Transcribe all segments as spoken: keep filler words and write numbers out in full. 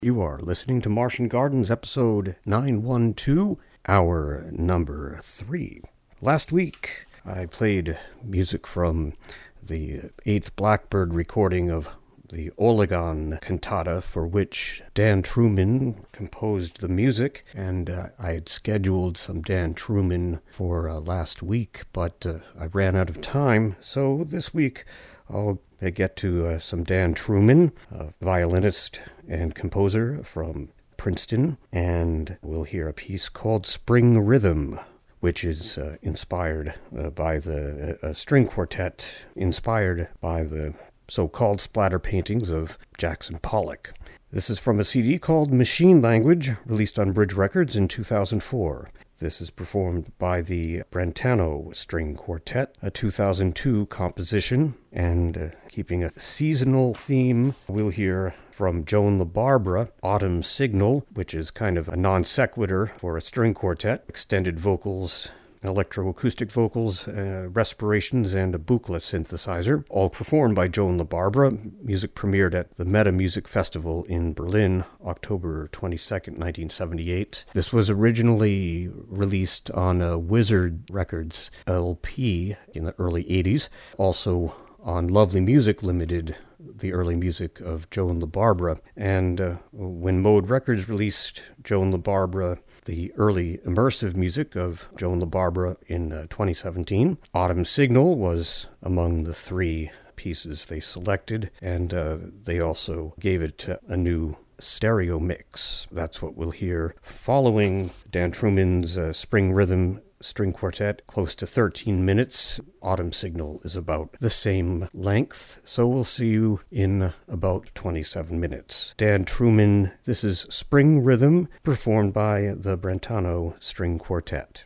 You are listening to Martian Gardens, episode nine one two, hour number three. Last week, I played music from the eighth Blackbird recording of the Oligan cantata, for which Dan Truman composed the music, and uh, I had scheduled some Dan Truman for uh, last week, but uh, I ran out of time, so this week I'll get to uh, some Dan Truman, a violinist and composer from Princeton, and we'll hear a piece called Spring Rhythm, which is uh, inspired uh, by the uh, string quartet, inspired by the so-called splatter paintings of Jackson Pollock. This is from a C D called Machine Language, released on Bridge Records in two thousand four. This is performed by the Brentano String Quartet, a two thousand two composition, and uh, keeping a seasonal theme, we'll hear from Joan LaBarbera, Autumn Signal, which is kind of a non sequitur for a string quartet, extended vocals, electroacoustic vocals, uh, respirations, and a Buchla synthesizer, all performed by Joan LaBarbera. Music premiered at the Meta Music Festival in Berlin, October twenty-second, nineteen seventy-eight. This was originally released on a Wizard Records L P in the early eighties, also on Lovely Music Limited, the early music of Joan LaBarbera. And uh, when Mode Records released Joan LaBarbera, the early immersive music of Joan LaBarbera in uh, twenty seventeen, Autumn Signal was among the three pieces they selected, and uh, they also gave it a new stereo mix. That's what we'll hear following Dan Truman's uh, Spring Rhythm String Quartet, close to thirteen minutes. Autumn Signal is about the same length, so we'll see you in about twenty-seven minutes. Dan Truman, this is Spring Rhythm, performed by the Brentano String Quartet.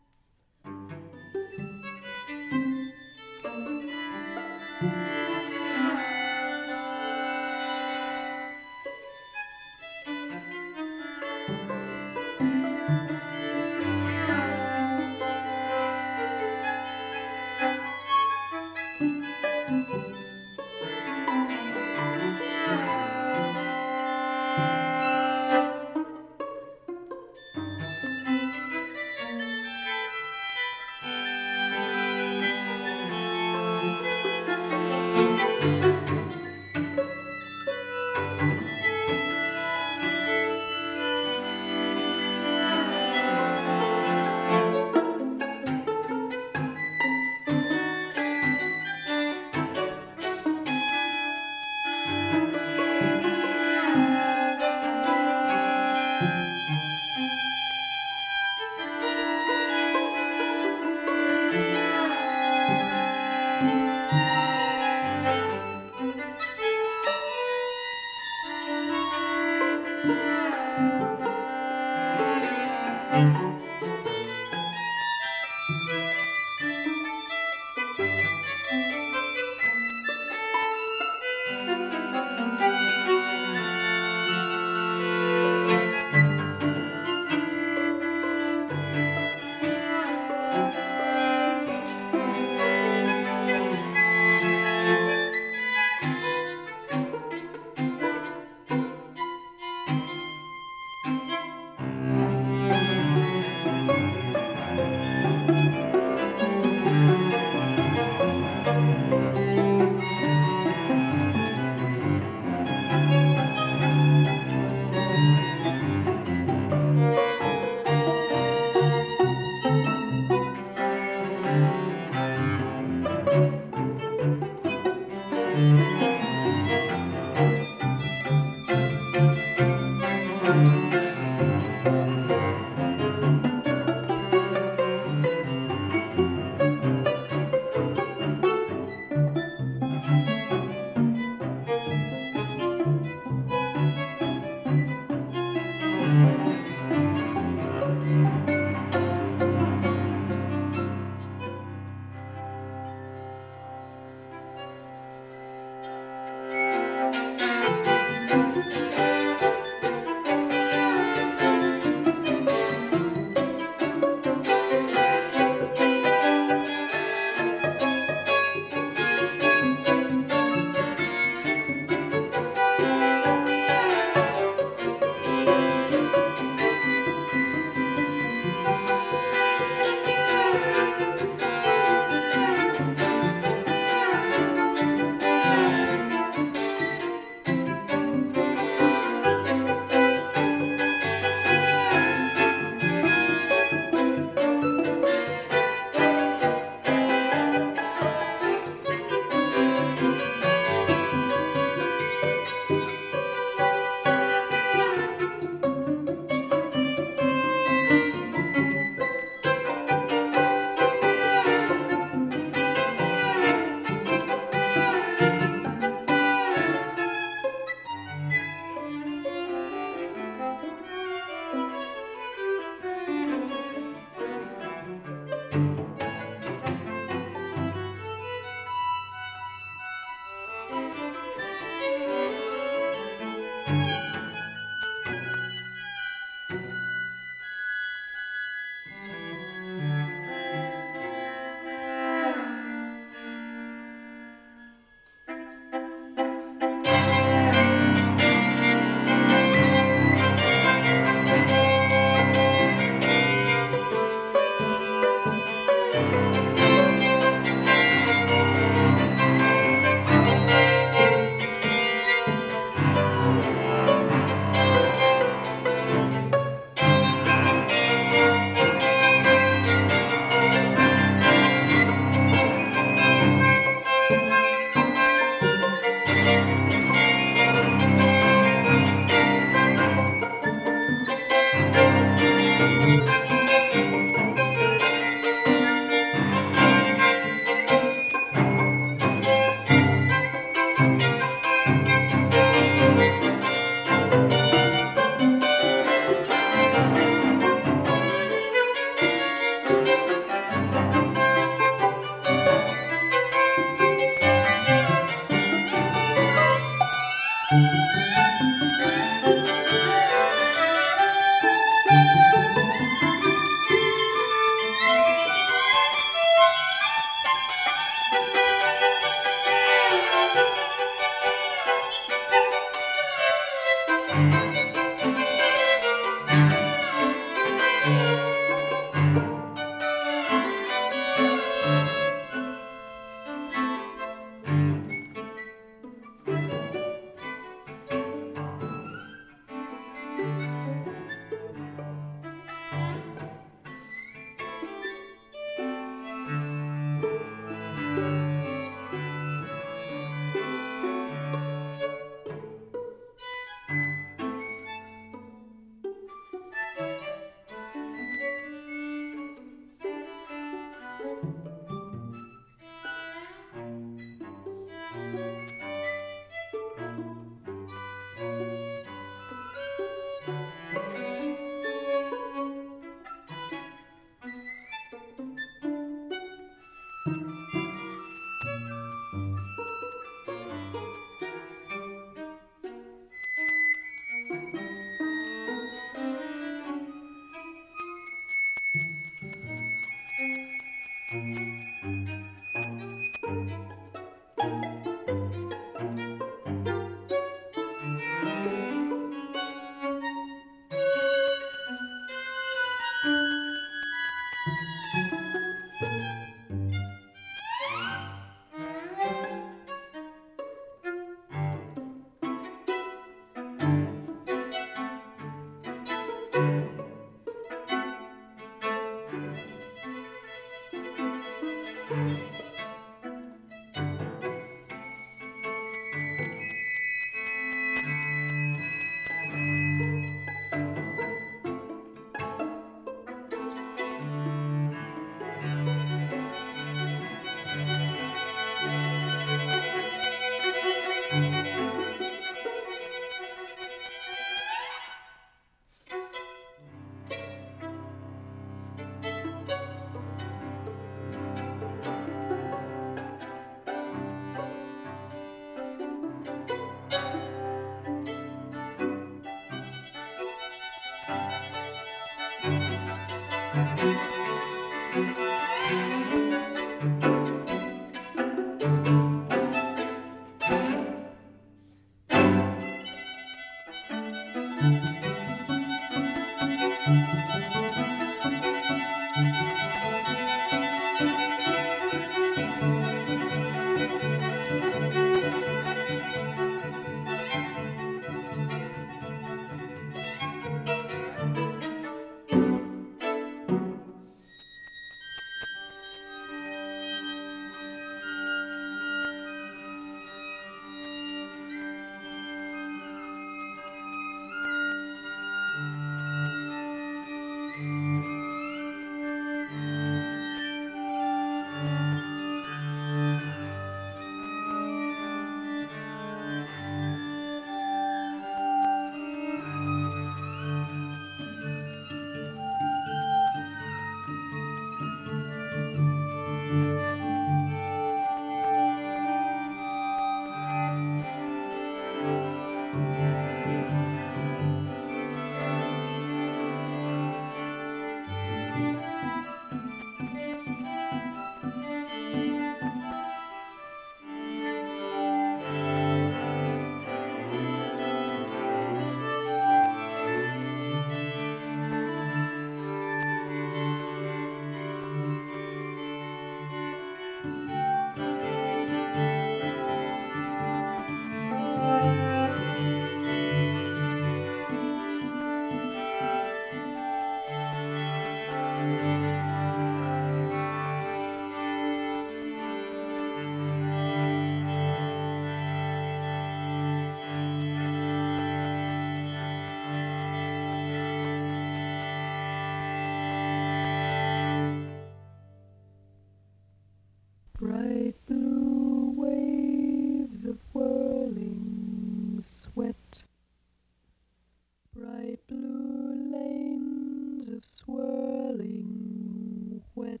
Bright blue waves of whirling sweat, bright blue lanes of swirling wet,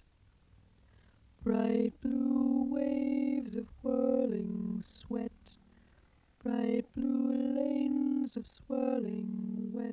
bright blue waves of whirling sweat, bright blue lanes of swirling wet,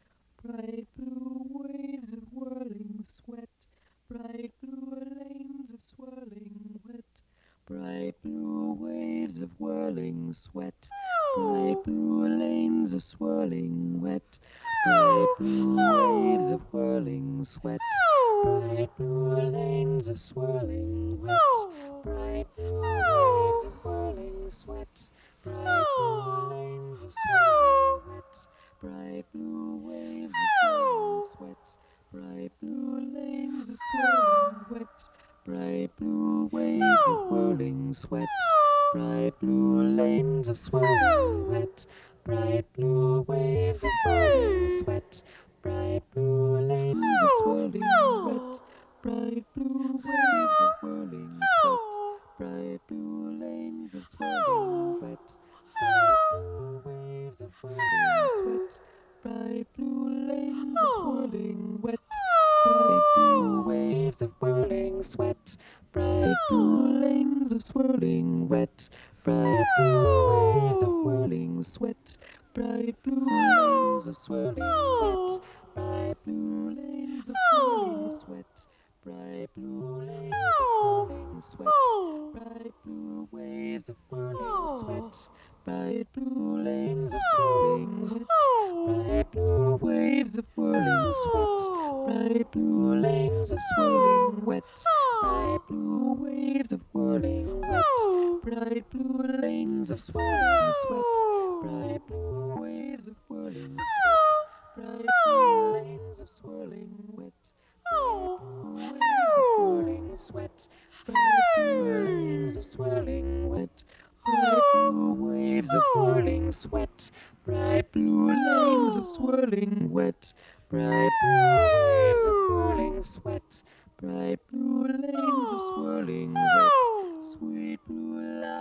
bright blue waves of whirling sweat, bright blue lanes of swirling wet, bright blue waves of whirling sweat, bright blue lanes of swirling wet, bright blue waves of whirling sweat, bright blue lanes of swirling wet, bright blue waves of whirling sweat, bright blue lanes of swirling wet, bright blue waves of whirling sweat, bright blue lanes of swirling wet, bright blue waves of whirling sweat, bright blue lanes of swirling wet, bright blue waves of whirling sweat, bright blue lanes of swirling wet, bright blue waves of whirling sweat, bright blue lanes of swirling wet, bright blue waves of whirling sweat, bright blue lanes of swirling wet, bright blue waves of whirling sweat, bright blue lanes of swirling wet, bright blue waves of whirling sweat, bright blue lanes of swirling wet, bright blue lanes of whirling sweat, bright blue lanes of whirling sweat, bright blue waves of whirling sweat, bright blue lanes of swirling wet, bright blue waves of whirling sweat, bright blue lanes of swirling wet, bright blue waves of whirling wet, bright blue lanes of swirling sweat, bright blue waves of whirling sweat, bright blue lanes of swirling wet, bright blue waves of whirling sweat, bright blue lanes of swirling wet, bright blue waves of whirling sweat, bright blue lanes of swirling wet, bright blue waves of whirling sweat, bright blue lanes of swirling wet, sweet blue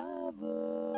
lava.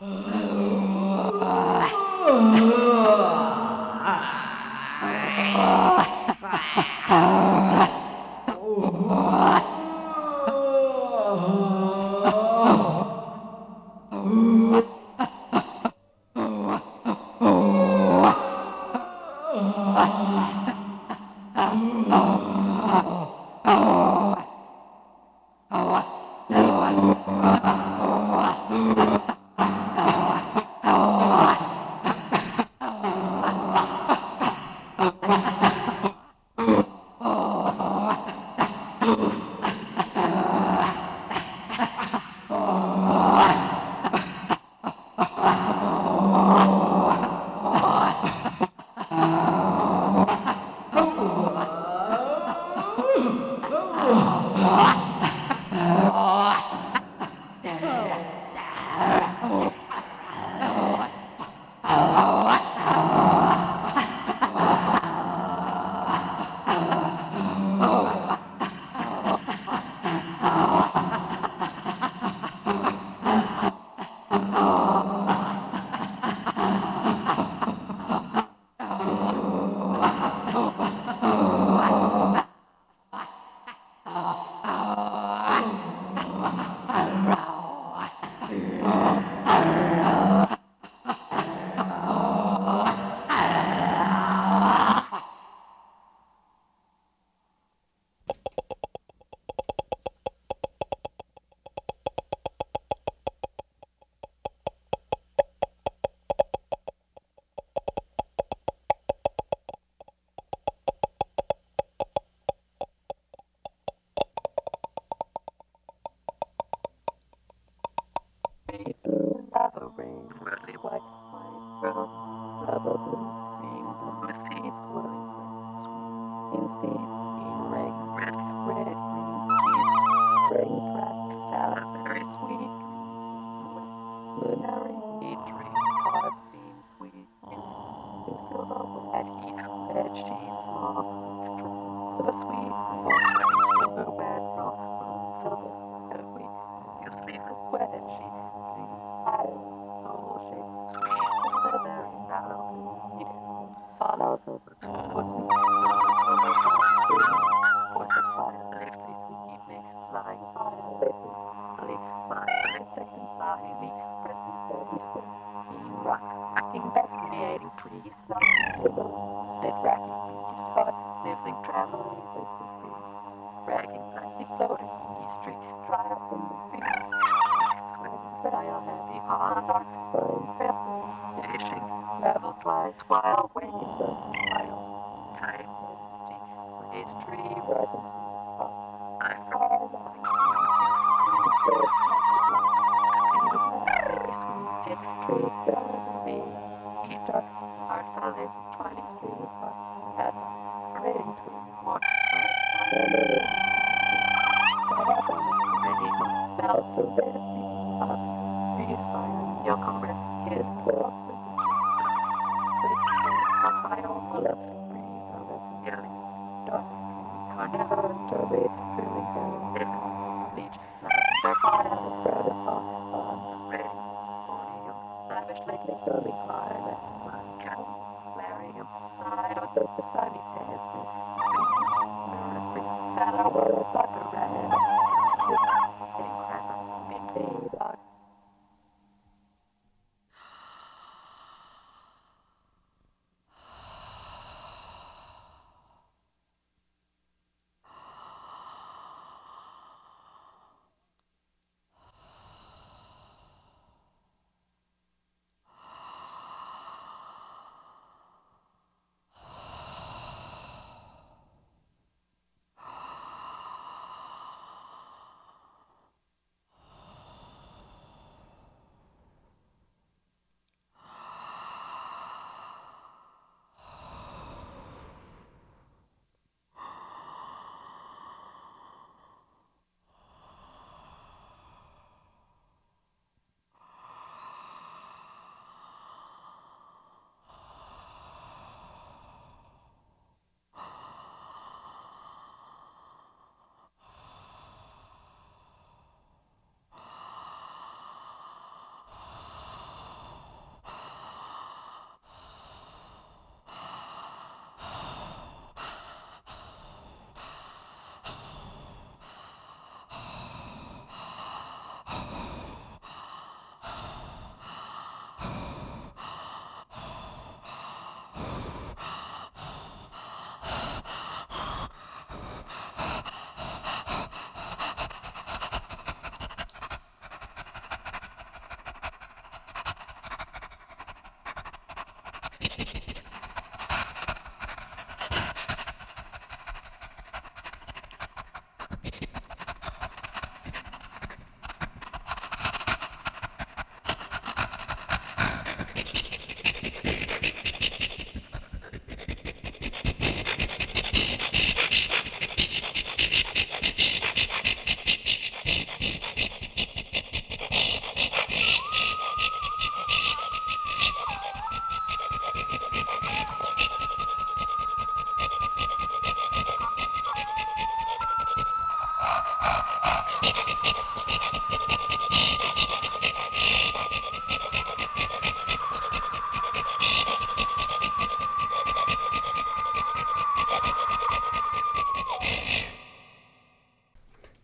Lavish like the curly fire, let my cat, Larry,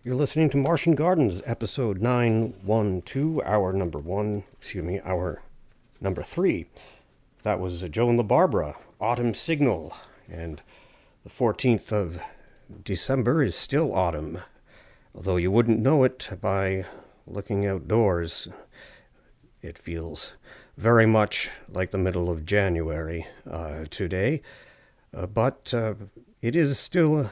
You're listening to Martian Gardens, episode nine one two, hour number one, excuse me, hour number three. That was Joan LaBarbera, Autumn Signal, and the fourteenth of December is still autumn, although you wouldn't know it by looking outdoors. It feels very much like the middle of January uh, today, uh, but uh, it is still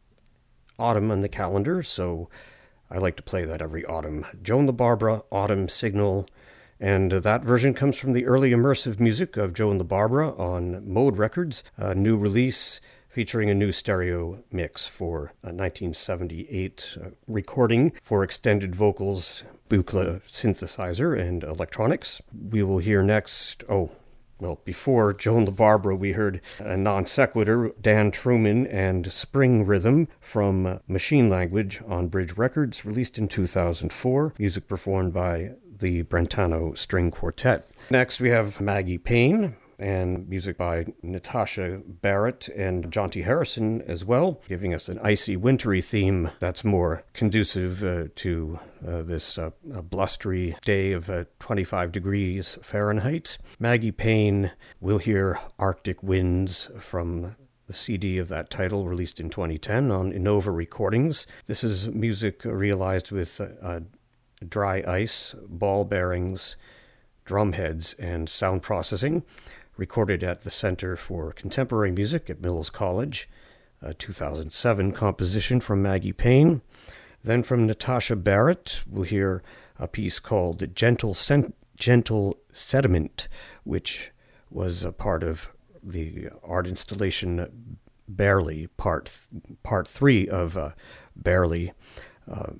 autumn on the calendar, so I like to play that every autumn. Joan LaBarbera, Autumn Signal, and uh, that version comes from the early immersive music of Joan LaBarbera on Mode Records, a new release featuring a new stereo mix for a nineteen seventy-eight uh, recording for extended vocals, Buchla synthesizer, and electronics. We will hear next, oh, well, before Joan LaBarbera, we heard a non sequitur, Dan Truman and Spring Rhythm from Machine Language on Bridge Records, released in two thousand four. Music performed by the Brentano String Quartet. Next, we have Maggie Payne and music by Natasha Barrett and Jonty Harrison as well, giving us an icy, wintry theme that's more conducive uh, to uh, this uh, blustery day of uh, twenty-five degrees Fahrenheit. Maggie Payne, we'll hear Arctic Winds from the C D of that title, released in twenty ten on Innova Recordings. This is music realized with uh, dry ice, ball bearings, drum heads, and sound processing. Recorded at the Center for Contemporary Music at Mills College, a two thousand seven composition from Maggie Payne. Then from Natasha Barrett, we'll hear a piece called Gentle Sen- Gentle Sediment, which was a part of the art installation Barely, part th- part three of uh, Barely, uh,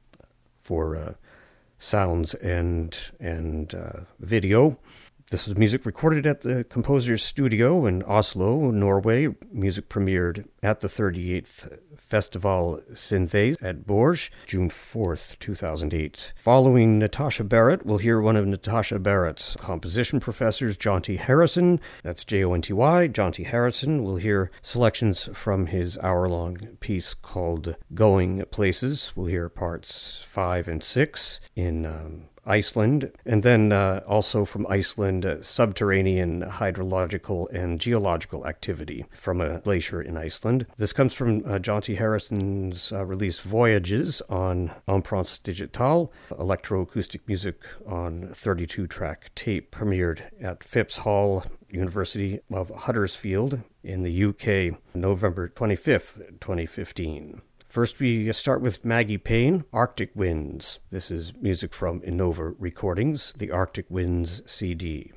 for uh, sounds and, and uh, video. This was music recorded at the composer's studio in Oslo, Norway. Music premiered at the thirty-eighth Festival Synthèse at Bourges, June fourth, two thousand eight. Following Natasha Barrett, we'll hear one of Natasha Barrett's composition professors, Jonty Harrison. That's J O N T Y, Jonty Harrison. We'll hear selections from his hour-long piece called Going Places. We'll hear parts five and six in um, Iceland, and then uh, also from Iceland, uh, subterranean hydrological and geological activity from a glacier in Iceland. This comes from uh, Jonty Harrison's uh, release Voyages on Empreintes Digitales, electroacoustic music on thirty-two track tape, premiered at Phipps Hall, University of Huddersfield in the U K, November twenty-fifth, twenty fifteen. First, we start with Maggie Payne, Arctic Winds. This is music from Innova Recordings, the Arctic Winds C D.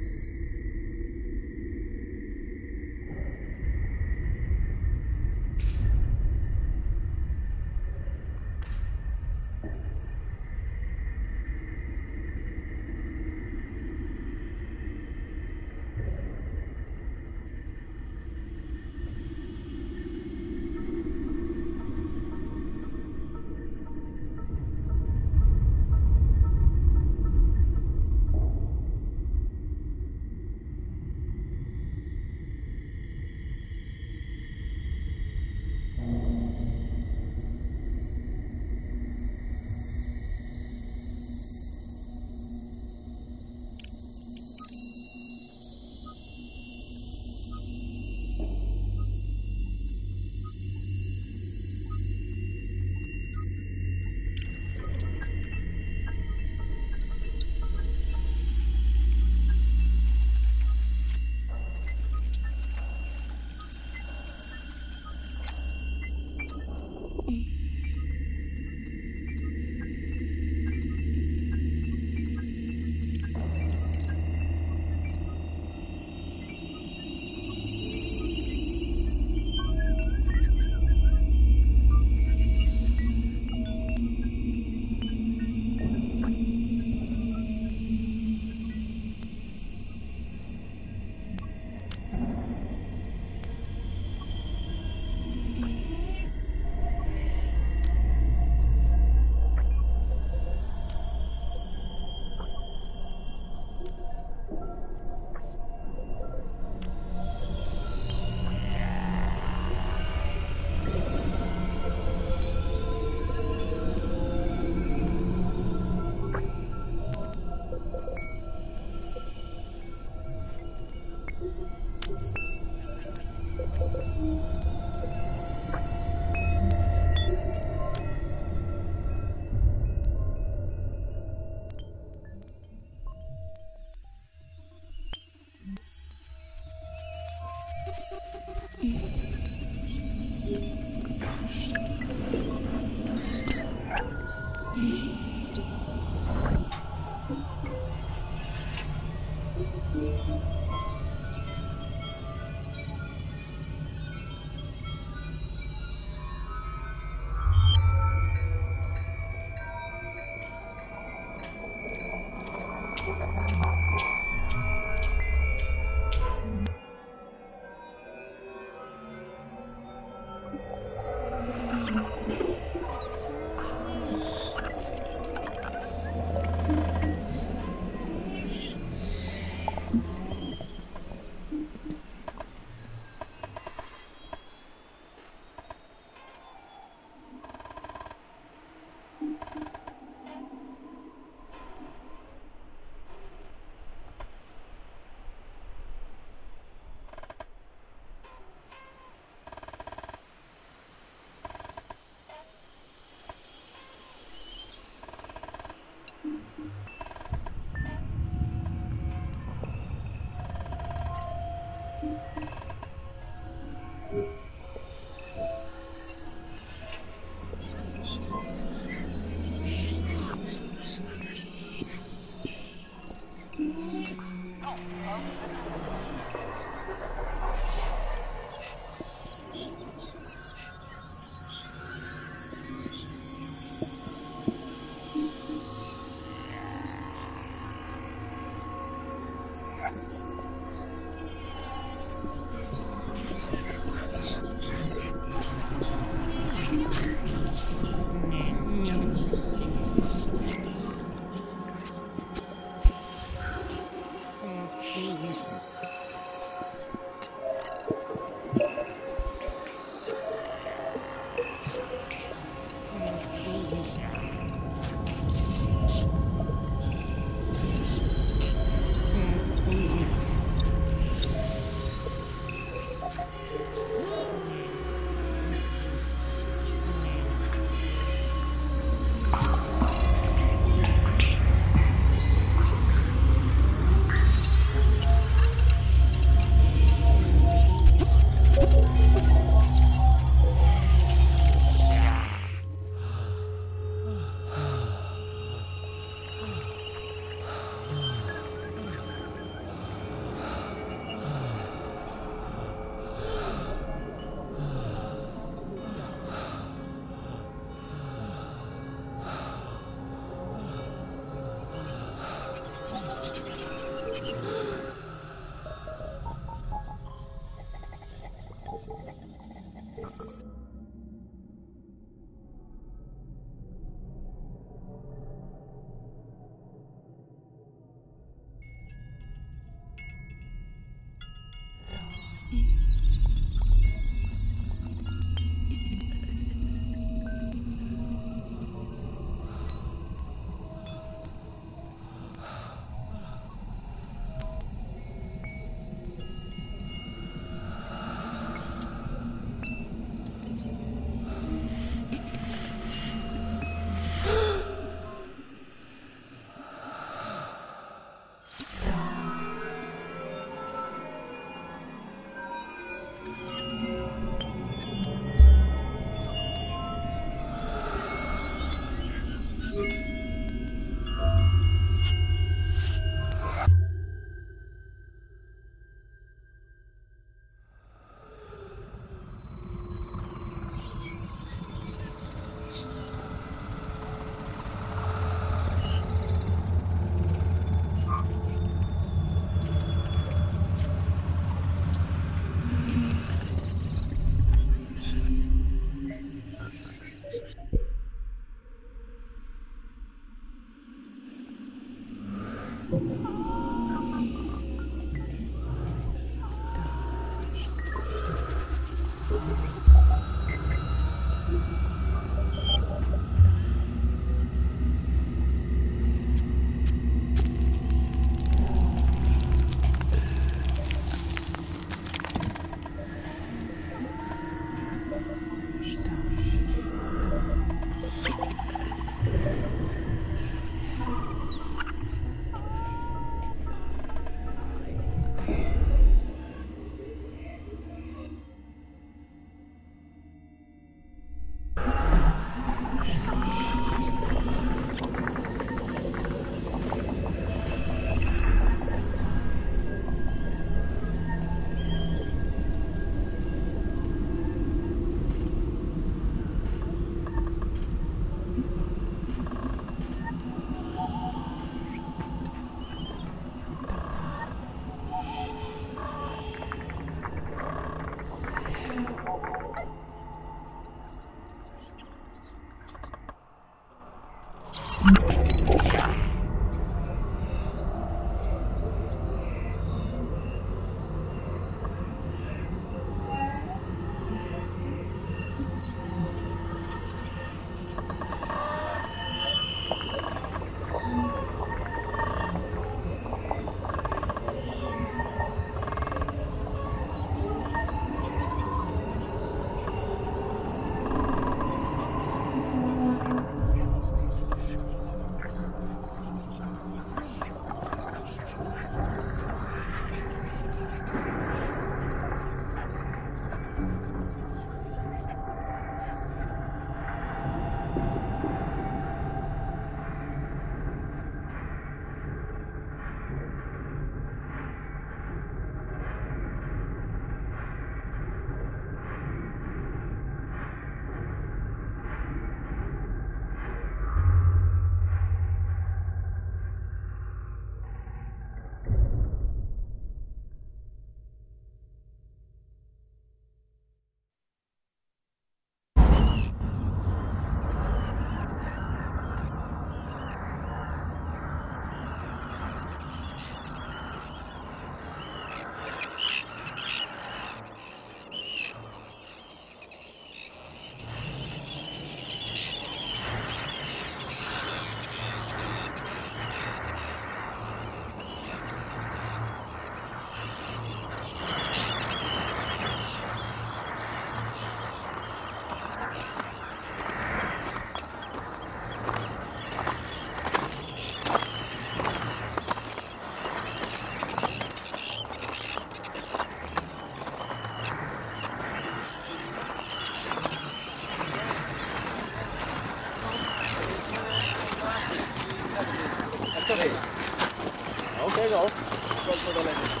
Okay, go. Go for the left.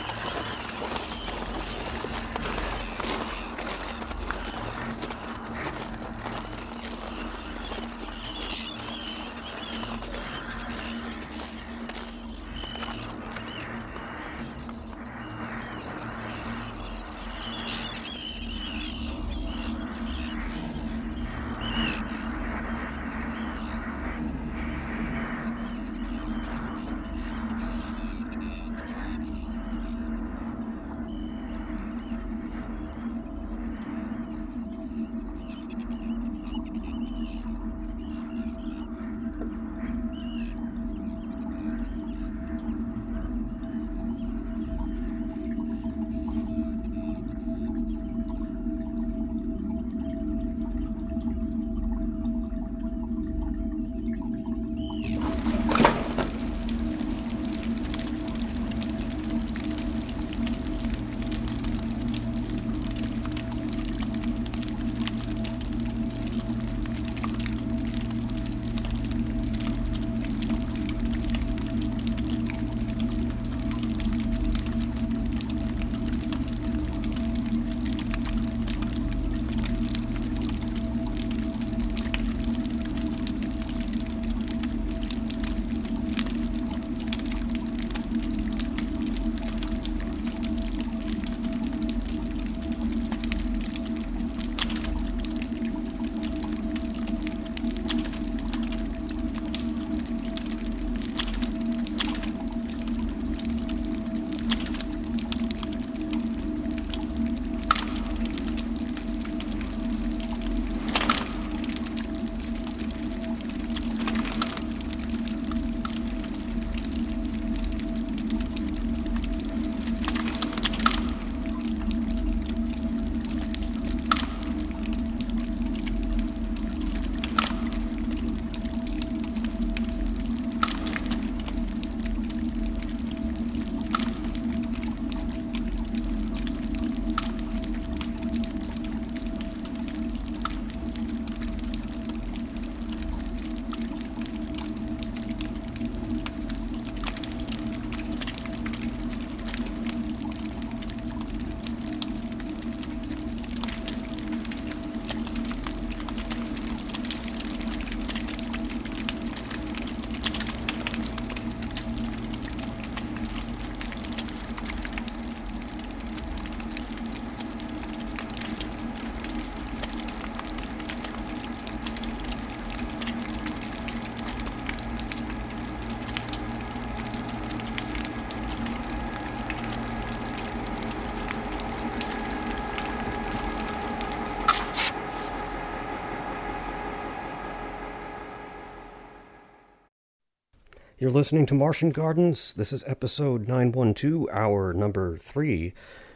You're listening to Martian Gardens. This is episode nine one two, hour number three.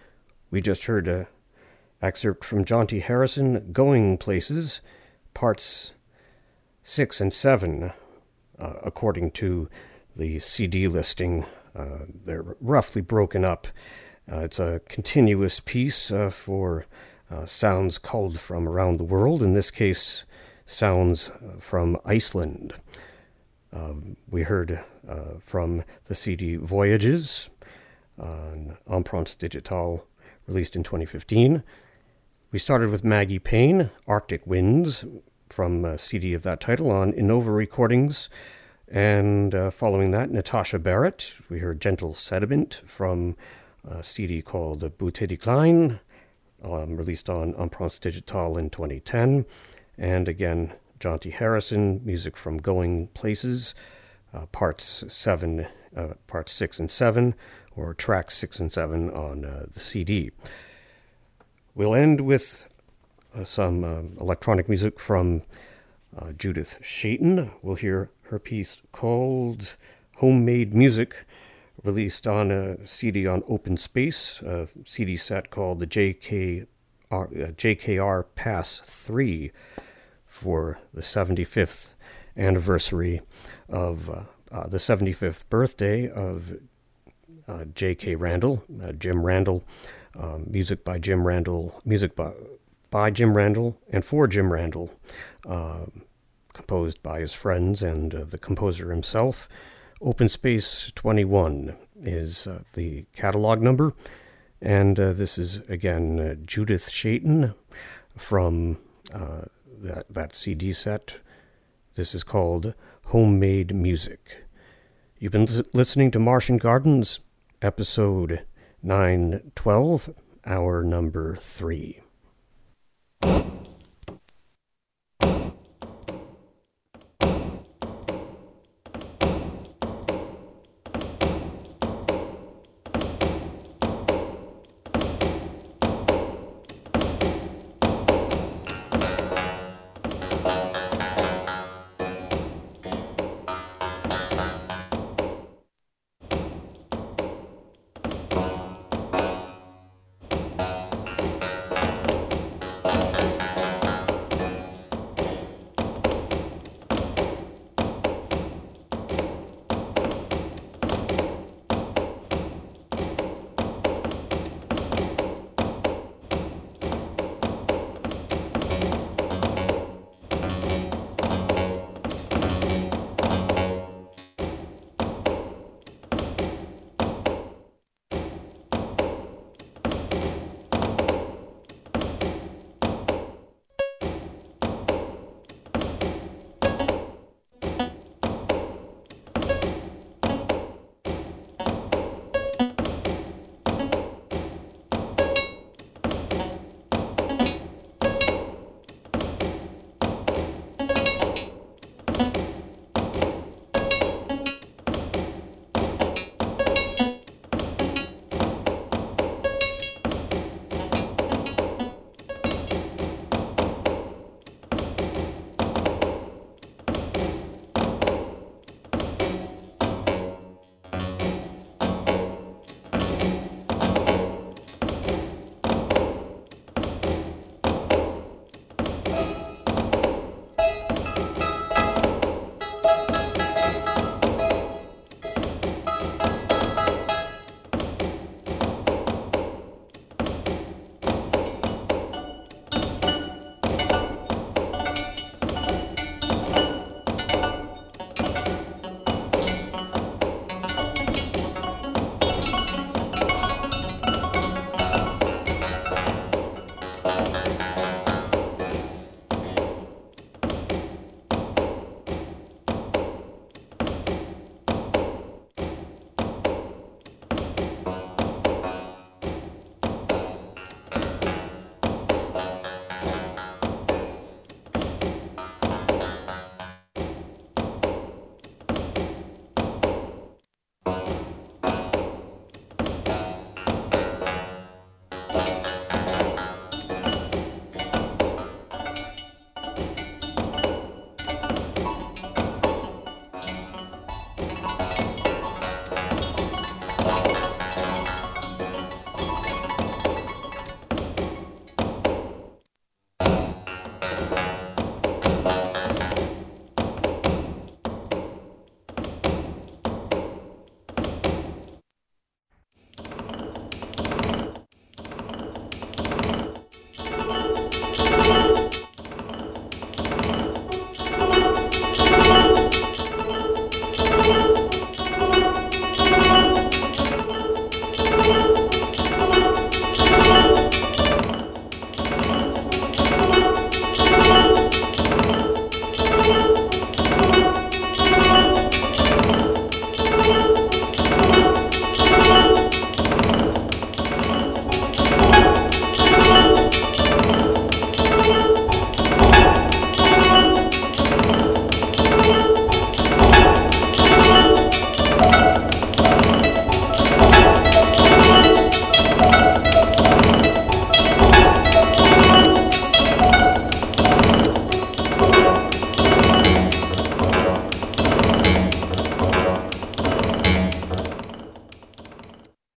We just heard an excerpt from Jonty Harrison, Going Places, parts six and seven, uh, according to the C D listing. Uh, they're roughly broken up. Uh, it's a continuous piece uh, for uh, sounds culled from around the world, in this case, sounds uh, from Iceland. Uh, we heard uh, from the C D Voyages on Empreintes Digitales, released in twenty fifteen. We started with Maggie Payne, Arctic Winds, from a C D of that title on Innova Recordings. And uh, following that, Natasha Barrett. We heard Gentle Sediment from a C D called Beauté de Klein, um, released on Empreintes Digitales in twenty ten. And again, Jonty Harrison, music from Going Places, uh, parts seven, uh, parts six and seven, or tracks six and seven on uh, the C D. We'll end with uh, some uh, electronic music from uh, Judith Shayton. We'll hear her piece called Homemade Music, released on a C D on Open Space, a C D set called the J K R, uh, J K R Pass three, for the seventy-fifth anniversary of uh, uh, the seventy-fifth birthday of uh, J K Randall, uh, Jim Randall, um, music by Jim Randall, music by, by Jim Randall and for Jim Randall, uh, composed by his friends and uh, the composer himself. Open Space twenty-one, is uh, the catalog number. And uh, this is, again, uh, Judith Shayton from uh, that, that C D set. This is called Homemade Music. You've been l- listening to Martian Gardens, episode nine twelve, hour number three.